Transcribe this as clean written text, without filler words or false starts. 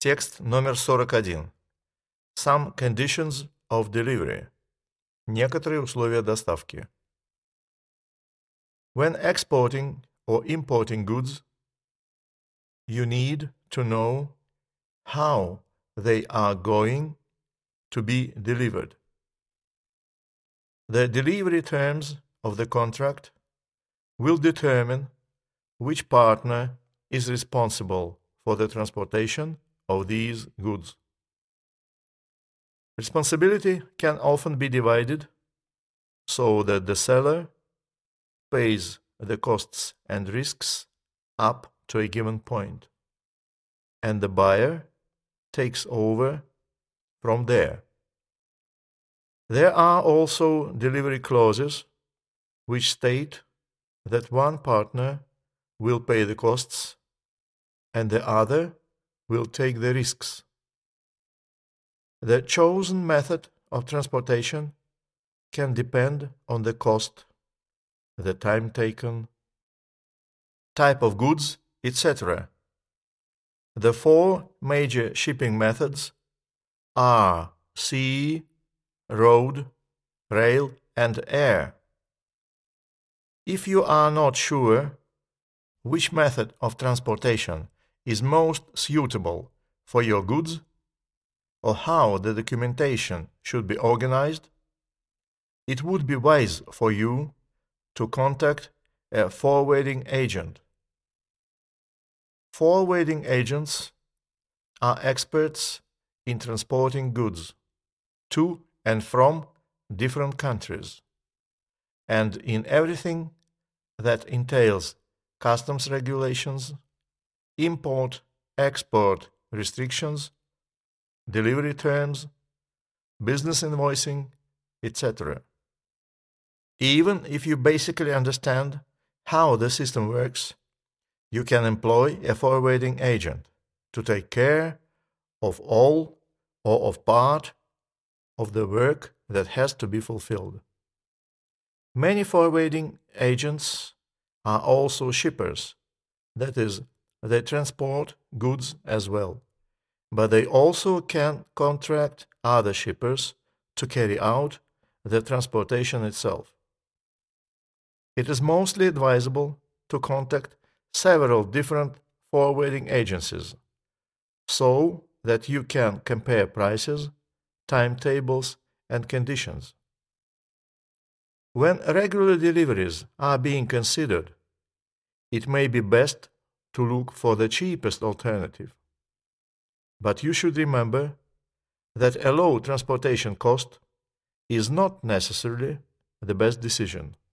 Текст номер 41. Some conditions of delivery. Некоторые условия доставки. When exporting or importing goods, you need to know how they are going to be delivered. The delivery terms of the contract will determine which partner is responsible for the transportation of these goods. Responsibility can often be divided so that the seller pays the costs and risks up to a given point, and the buyer takes over from there. There are also delivery clauses which state that one partner will pay the costs and the other will take the risks. The chosen method of transportation can depend on the cost, the time taken, type of goods, etc. The four major shipping methods are sea, road, rail, and air. If you are not sure which method of transportation is most suitable for your goods, or how the documentation should be organized, it would be wise for you to contact a forwarding agent. Forwarding agents are experts in transporting goods to and from different countries, and in everything that entails customs regulations, import-export restrictions, delivery terms, business invoicing, etc. Even if you basically understand how the system works, you can employ a forwarding agent to take care of all or of part of the work that has to be fulfilled. Many forwarding agents are also shippers, that is, they transport goods as well, but they also can contract other shippers to carry out the transportation itself. It is mostly advisable to contact several different forwarding agencies so that you can compare prices, timetables, and conditions. When regular deliveries are being considered, it may be best to look for the cheapest alternative. But you should remember that a low transportation cost is not necessarily the best decision.